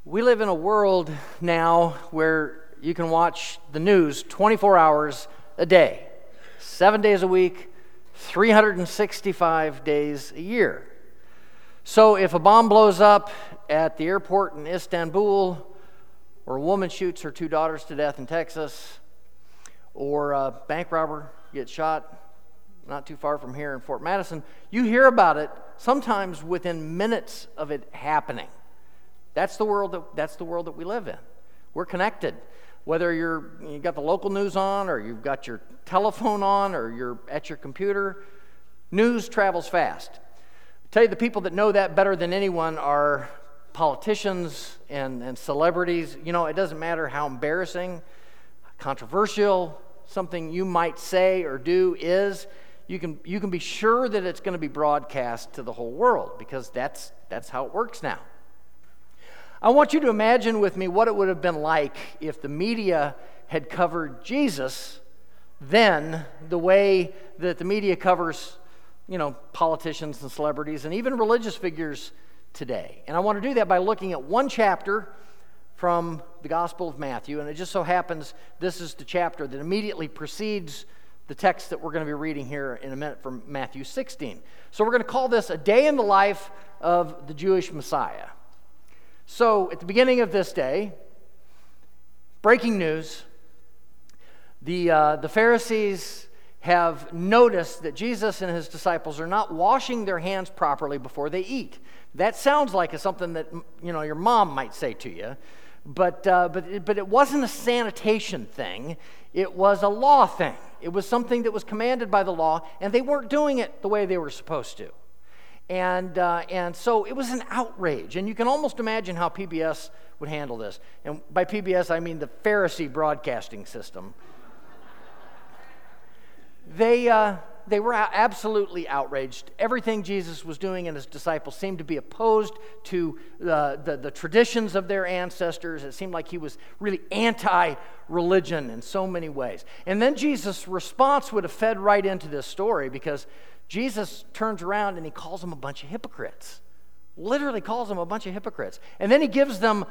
We live in a world now where you can watch the news 24 hours a day, 7 days a week, 365 days a year. So if a bomb blows up at the airport in Istanbul, or a woman shoots her two daughters to death in Texas, or a bank robber gets shot not too far from here in Fort Madison, you hear about it sometimes within minutes of it happening. That's the world that we live in. We're connected. Whether you got the local news on, or you've got your telephone on, or you're at your computer, news travels fast. I tell you, the people that know that better than anyone are politicians and celebrities. You know, it doesn't matter how embarrassing, controversial something you might say or do is. You can be sure that it's going to be broadcast to the whole world, because that's how it works now. I want you to imagine with me what it would have been like if the media had covered Jesus then the way that the media covers, politicians and celebrities and even religious figures today. And I want to do that by looking at one chapter from the Gospel of Matthew, and it just so happens this is the chapter that immediately precedes the text that we're going to be reading here in a minute from Matthew 16. So we're going to call this a day in the life of the Jewish Messiah. So at the beginning of this day, breaking news, the Pharisees have noticed that Jesus and his disciples are not washing their hands properly before they eat. That sounds like something that your mom might say to you, but it wasn't a sanitation thing. It was a law thing. It was something that was commanded by the law, and they weren't doing it the way they were supposed to. And so it was an outrage, and you can almost imagine how PBS would handle this. And by PBS, I mean the Pharisee broadcasting system. They were absolutely outraged. Everything Jesus was doing and his disciples seemed to be opposed to the traditions of their ancestors. It seemed like he was really anti-religion in so many ways. And then Jesus' response would have fed right into this story, because Jesus turns around and he calls them a bunch of hypocrites. Literally calls them a bunch of hypocrites. And then he gives them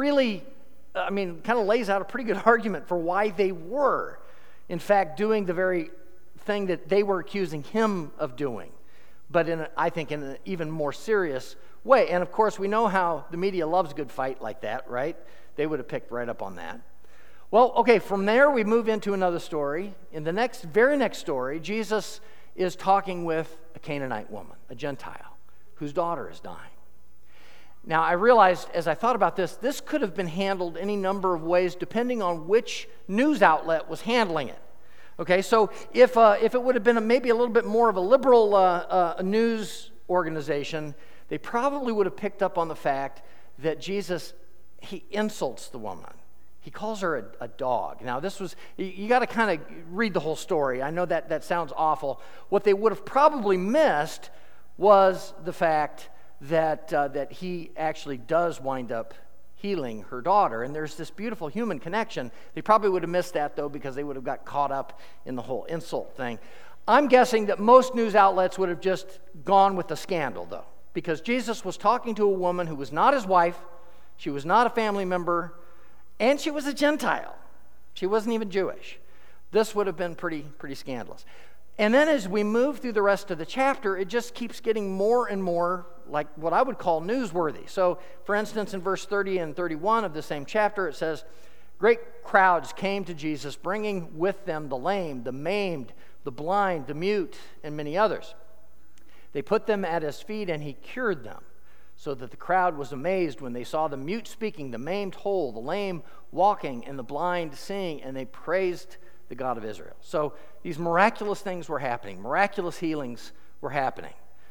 kind of lays out a pretty good argument for why they were, in fact, doing the very thing that they were accusing him of doing, but I think in an even more serious way. And of course, we know how the media loves a good fight like that, right? They would have picked right up on that. Well, okay, from there we move into another story. In the very next story, Jesus is talking with a Canaanite woman, a Gentile, whose daughter is dying. Now, I realized as I thought about this could have been handled any number of ways depending on which news outlet was handling it. Okay, so if it would have been maybe a little bit more of a liberal news organization, they probably would have picked up on the fact that Jesus, he insults the woman. He calls her a dog. Now, you got to kind of read the whole story. I know that sounds awful. What they would have probably missed was the fact that he actually does wind up healing her daughter, and there's this beautiful human connection. They probably would have missed that, though, because they would have got caught up in the whole insult thing. I'm guessing that most news outlets would have just gone with the scandal, though, because Jesus was talking to a woman who was not his wife, she was not a family member, and she was a Gentile. She wasn't even Jewish. This would have been pretty scandalous. And then as we move through the rest of the chapter, it just keeps getting more and more like what I would call newsworthy. So, for instance, in verse 30 and 31 of the same chapter, it says, "Great crowds came to Jesus, bringing with them the lame, the maimed, the blind, the mute, and many others. They put them at his feet, and he cured them, so that the crowd was amazed when they saw the mute speaking, the maimed whole, the lame walking, and the blind seeing, and they praised the God of Israel." So these miraculous things were happening. Miraculous healings were happening.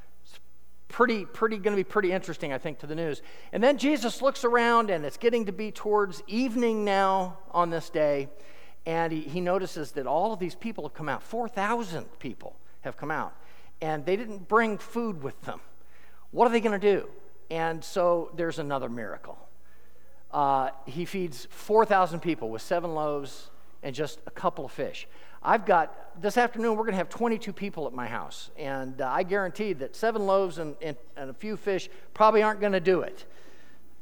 It's going to be pretty interesting, I think, to the news. And then Jesus looks around, and it's getting to be towards evening now on this day, and he notices that all of these people have come out. 4,000 people have come out, and they didn't bring food with them. What are they going to do? And so there's another miracle. He feeds 4,000 people with 7 loaves and just a couple of fish. This afternoon, we're going to have 22 people at my house, and I guarantee that 7 loaves and a few fish probably aren't going to do it.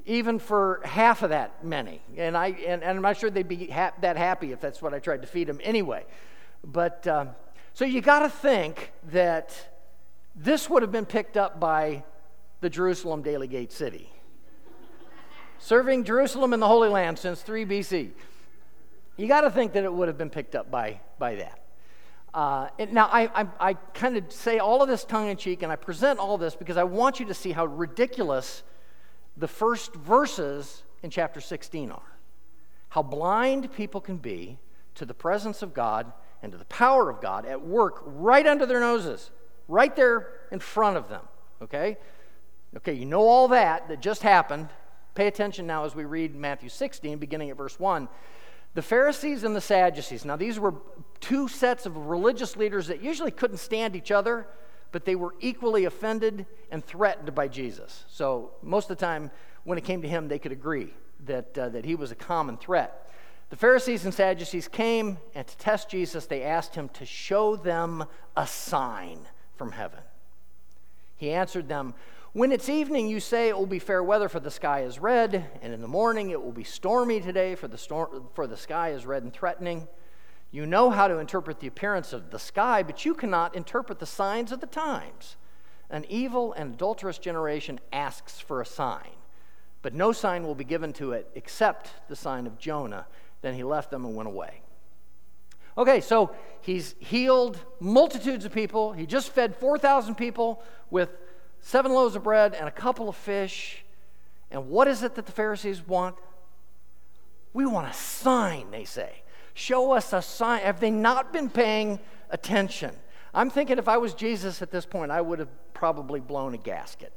even for half of that many. And I'm not sure they'd be that happy if that's what I tried to feed them anyway. But so you got to think that this would have been picked up by the Jerusalem Daily Gate City, serving Jerusalem and the Holy Land since 3 BC. You got to think that it would have been picked up by that. Now, I kind of say all of this tongue-in-cheek, and I present all this because I want you to see how ridiculous the first verses in chapter 16 are. How blind people can be to the presence of God and to the power of God at work right under their noses, right there in front of them, okay? Okay, you know all that just happened. Pay attention now as we read Matthew 16, beginning at verse 1. The Pharisees and the Sadducees. Now, these were two sets of religious leaders that usually couldn't stand each other, but they were equally offended and threatened by Jesus. So most of the time, when it came to him, they could agree that he was a common threat. The Pharisees and Sadducees came, and to test Jesus, they asked him to show them a sign from heaven. He answered them, "When it's evening, you say it will be fair weather, for the sky is red, and in the morning it will be stormy today, for the sky is red and threatening. You know how to interpret the appearance of the sky, but you cannot interpret the signs of the times. An evil and adulterous generation asks for a sign, but no sign will be given to it except the sign of Jonah." Then he left them and went away. Okay, so he's healed multitudes of people. He just fed 4,000 people with 7 loaves of bread and a couple of fish. And what is it that the Pharisees want? We want a sign, they say. Show us a sign. Have they not been paying attention? I'm thinking if I was Jesus at this point, I would have probably blown a gasket.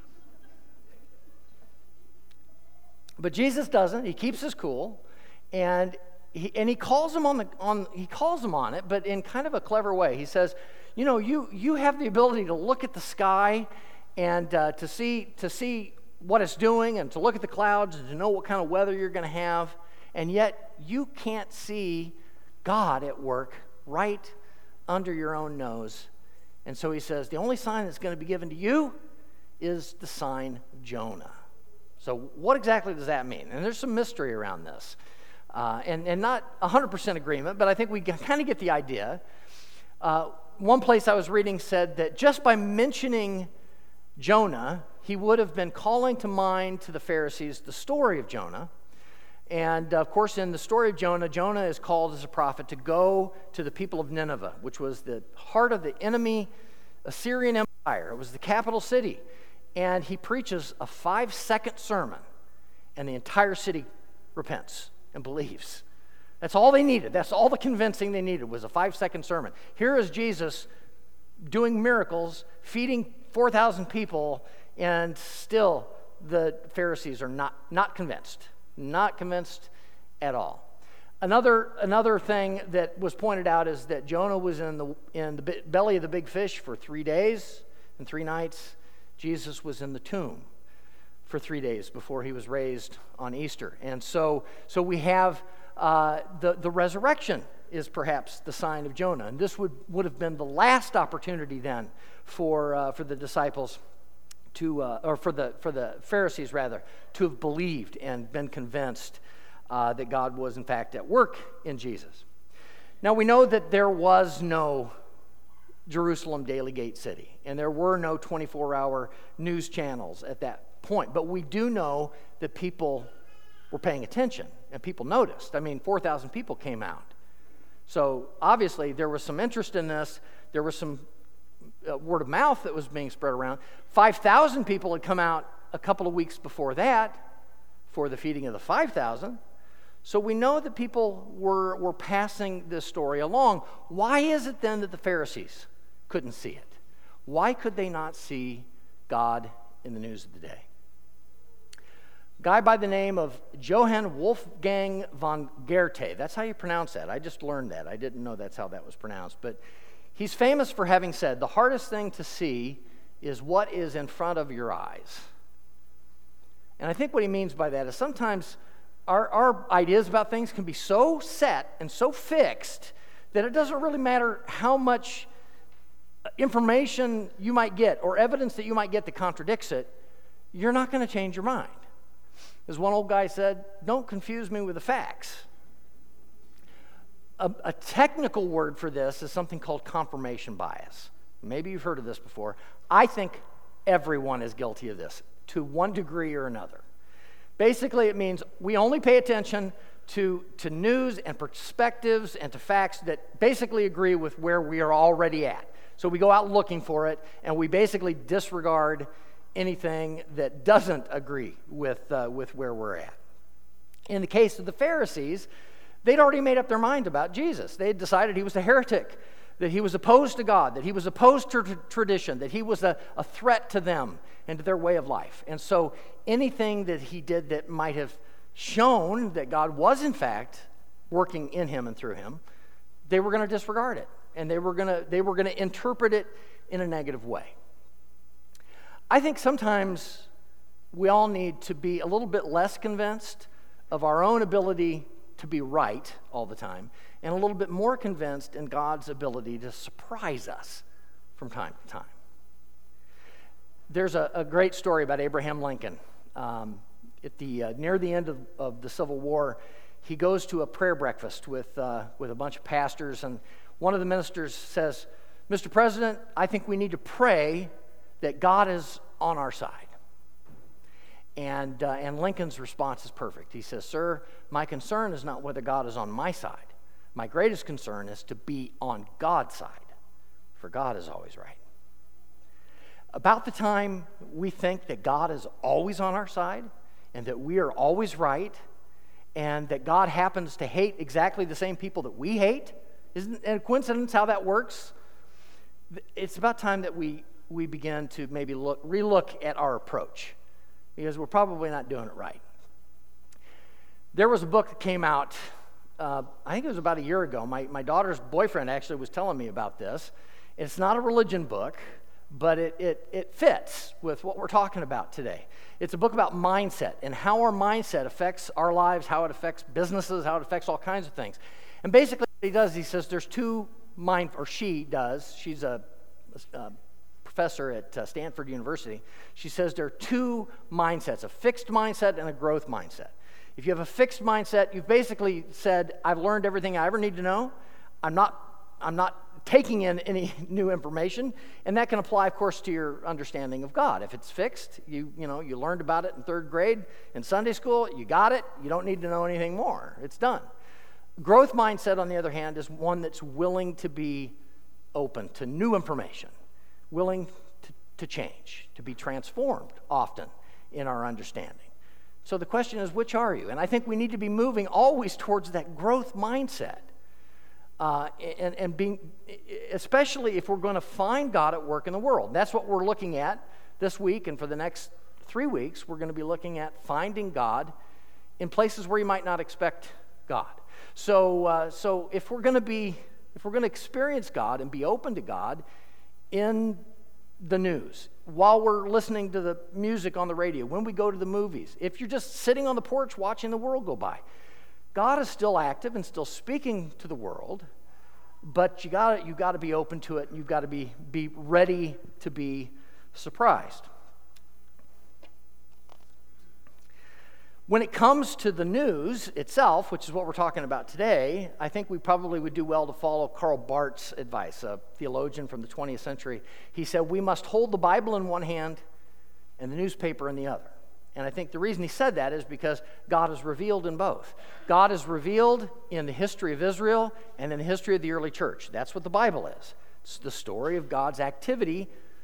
But Jesus doesn't. He keeps his cool, and he calls them on it, but in kind of a clever way. He says, you know, you have the ability to look at the sky and to see what it's doing, and to look at the clouds and to know what kind of weather you're going to have, and yet you can't see God at work right under your own nose. And so he says, the only sign that's going to be given to you is the sign of Jonah. So what exactly does that mean? And there's some mystery around this. And not 100% agreement, but I think we kind of get the idea. One place I was reading said that just by mentioning Jonah, he would have been calling to mind to the Pharisees the story of Jonah. And of course, in the story of Jonah, Jonah is called as a prophet to go to the people of Nineveh, which was the heart of the enemy Assyrian Empire. It was the capital city. And he preaches a 5-second sermon, and the entire city repents and believes. That's all they needed. That's all the convincing they needed was a 5-second sermon. Here is Jesus doing miracles, feeding 4,000 people, and still the Pharisees are not convinced. Not convinced at all. Another thing that was pointed out is that Jonah was in the belly of the big fish for 3 days and 3 nights. Jesus was in the tomb for 3 days before he was raised on Easter. And so we have the resurrection is perhaps the sign of Jonah. And this would have been the last opportunity then for the disciples or for the Pharisees rather, to have believed and been convinced that God was in fact at work in Jesus. Now we know that there was no Jerusalem Daily Gate City, and there were no 24-hour news channels at that point. But we do know that people were paying attention, and people noticed. I mean, 4,000 people came out. So obviously there was some interest in this. There was some word of mouth that was being spread around. 5,000 people had come out a couple of weeks before that for the feeding of the 5,000. So we know that people were passing this story along. Why is it then that the Pharisees couldn't see it? Why could they not see God in the news of the day? A guy by the name of Johann Wolfgang von Goethe. That's how you pronounce that. I just learned that. I didn't know that's how that was pronounced. But he's famous for having said, the hardest thing to see is what is in front of your eyes. And I think what he means by that is sometimes our ideas about things can be so set and so fixed that it doesn't really matter how much information you might get or evidence that you might get that contradicts it, you're not going to change your mind. As one old guy said, don't confuse me with the facts. A technical word for this is something called confirmation bias. Maybe you've heard of this before. I think everyone is guilty of this to one degree or another. Basically, it means we only pay attention to news and perspectives and to facts that basically agree with where we are already at. So we go out looking for it, and we basically disregard anything that doesn't agree with where we're at. In the case of the Pharisees, they'd already made up their mind about Jesus. They had decided he was a heretic, that he was opposed to God, that he was opposed to tradition, that he was a threat to them and to their way of life. And so anything that he did that might have shown that God was in fact working in him and through him, they were going to disregard it, and they were going to interpret it in a negative way. I think sometimes we all need to be a little bit less convinced of our own ability to be right all the time, and a little bit more convinced in God's ability to surprise us from time to time. There's a great story about Abraham Lincoln. Near the end of the Civil War, he goes to a prayer breakfast with a bunch of pastors, and one of the ministers says, "Mr. President, I think we need to pray that God is on our side." And Lincoln's response is perfect. He says, "Sir, my concern is not whether God is on my side. My greatest concern is to be on God's side, for God is always right." About the time we think that God is always on our side and that we are always right and that God happens to hate exactly the same people that we hate, isn't it a coincidence how that works? It's about time that we begin to maybe relook at our approach, because we're probably not doing it right. There was a book that came out, I think it was about a year ago. My daughter's boyfriend actually was telling me about this. It's not a religion book, but it fits with what we're talking about today. It's a book about mindset and how our mindset affects our lives, how it affects businesses, how it affects all kinds of things. And basically what he does, he says there's she's a professor at Stanford University. She says there are two mindsets, a fixed mindset and a growth mindset. If you have a fixed mindset, you've basically said, I've learned everything I ever need to know. I'm not taking in any new information, and that can apply, of course, to your understanding of God. If it's fixed, you learned about it in third grade in Sunday school, you got it, you don't need to know anything more. It's done. Growth mindset, on the other hand, is one that's willing to be open to new information, willing to change, to be transformed often in our understanding. So the question is, which are you? And I think we need to be moving always towards that growth mindset. And being, especially if we're going to find God at work in the world. And that's what we're looking at this week, and for the next 3 weeks, we're going to be looking at finding God in places where you might not expect God. So if we're going to experience God and be open to God in the news, while we're listening to the music on the radio, when we go to the movies, if you're just sitting on the porch watching the world go by, God is still active and still speaking to the world, but you got to be open to it, and you've got to be ready to be surprised. When it comes to the news itself, which is what we're talking about today, I think we probably would do well to follow Karl Barth's advice, a theologian from the 20th century. He said, we must hold the Bible in one hand and the newspaper in the other. And I think the reason he said that is because God is revealed in both. God is revealed in the history of Israel and in the history of the early church. That's what the Bible is. It's the story of God's activity,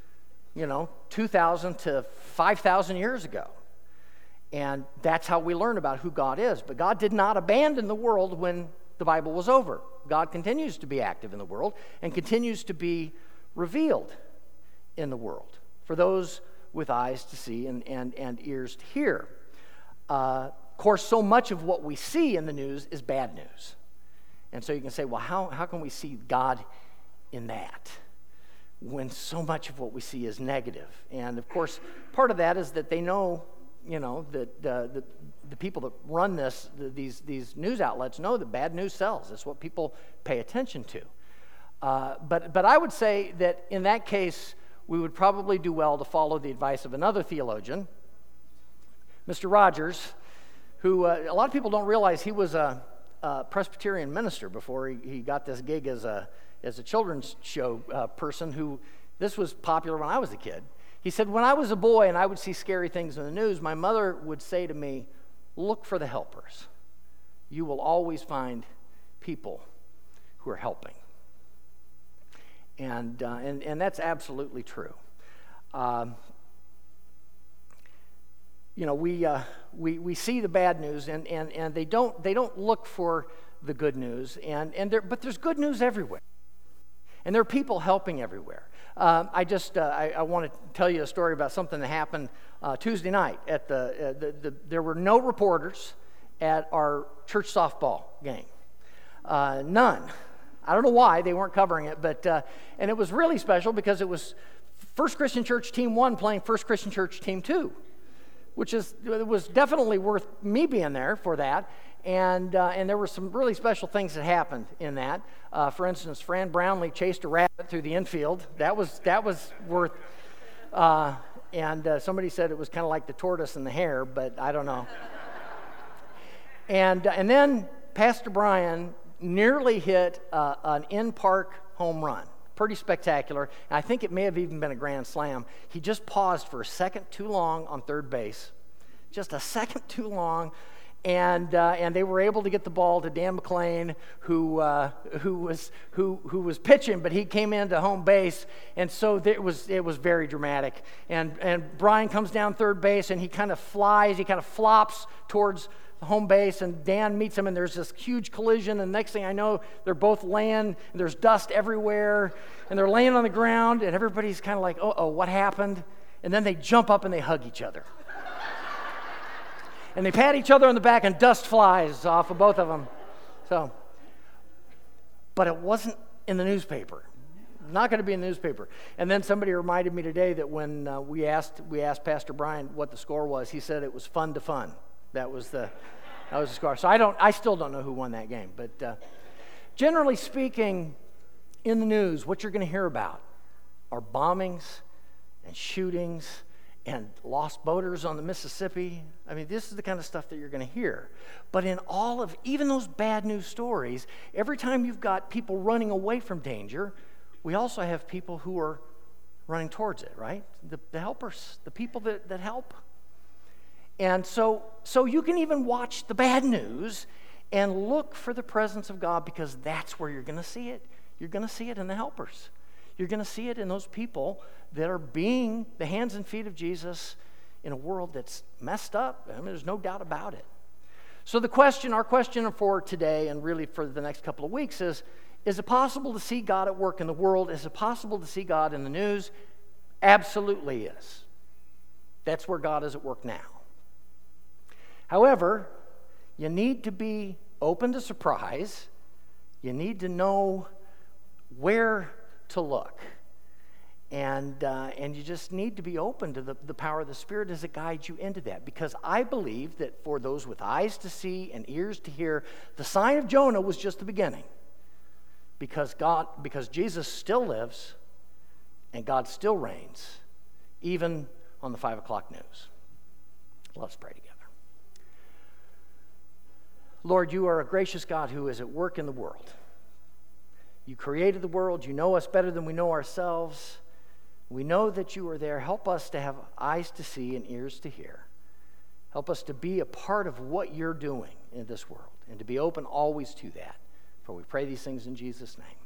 2,000 to 5,000 years ago. And that's how we learn about who God is. But God did not abandon the world when the Bible was over. God continues to be active in the world and continues to be revealed in the world for those with eyes to see and ears to hear. Of course, so much of what we see in the news is bad news. And so you can say, well, how can we see God in that when so much of what we see is negative? And of course, part of that is that they know, that the people that run these news outlets know that bad news sells. It's what people pay attention to. But I would say that in that case, we would probably do well to follow the advice of another theologian, Mr. Rogers, who a lot of people don't realize he was a Presbyterian minister before he got this gig as a children's show person. Who this was popular when I was a kid. He said, when I was a boy and I would see scary things in the news, my mother would say to me, "Look for the helpers. You will always find people who are helping." And that's absolutely true. We see the bad news, and they don't look for the good news, but there's good news everywhere, and there are people helping everywhere. I want to tell you a story about something that happened Tuesday night at there were no reporters at our church softball game, none. I don't know why they weren't covering it, but and it was really special because it was First Christian Church Team 1 playing First Christian Church Team 2, which was definitely worth me being there for that. And there were some really special things that happened in that. For instance, Fran Brownlee chased a rabbit through the infield. That was worth. And somebody said it was kind of like the tortoise and the hare, but I don't know. And then Pastor Brian nearly hit an in-park home run. Pretty spectacular. And I think it may have even been a grand slam. He just paused for a second too long on third base. Just a second too long. And they were able to get the ball to Dan McLean, who was pitching, but he came into home base, and so it was very dramatic. And Brian comes down third base, and he kind of flops towards the home base, and Dan meets him, and there's this huge collision, and next thing I know, they're both laying, and there's dust everywhere, and they're laying on the ground, and everybody's kind of like, uh-oh, what happened? And then they jump up and they hug each other. And they pat each other on the back, and dust flies off of both of them. But it wasn't in the newspaper. Not going to be in the newspaper. And then somebody reminded me today that when we asked Pastor Brian what the score was, he said it was fun to fun. That was the score. So I still don't know who won that game. But generally speaking, in the news, what you're going to hear about are bombings and shootings and lost boaters on the Mississippi. I mean, this is the kind of stuff that you're going to hear. But in all of, even those bad news stories, every time you've got people running away from danger, we also have people who are running towards it, right? The helpers, the people that help. And so you can even watch the bad news and look for the presence of God, because that's where you're going to see it. You're going to see it in the helpers. You're going to see it in those people that are being the hands and feet of Jesus in a world that's messed up. I mean, there's no doubt about it. So our question for today, and really for the next couple of weeks, is it possible to see God at work in the world? Is it possible to see God in the news? Absolutely is. That's where God is at work now. However, you need to be open to surprise. You need to know where to look. And you just need to be open to the power of the Spirit as it guides you into that. Because I believe that for those with eyes to see and ears to hear, the sign of Jonah was just the beginning. Because Jesus still lives and God still reigns, even on the 5 o'clock news. Let's pray together. Lord, you are a gracious God who is at work in the world. You created the world. You know us better than we know ourselves. We know that you are there. Help us to have eyes to see and ears to hear. Help us to be a part of what you're doing in this world and to be open always to that. For we pray these things in Jesus' name.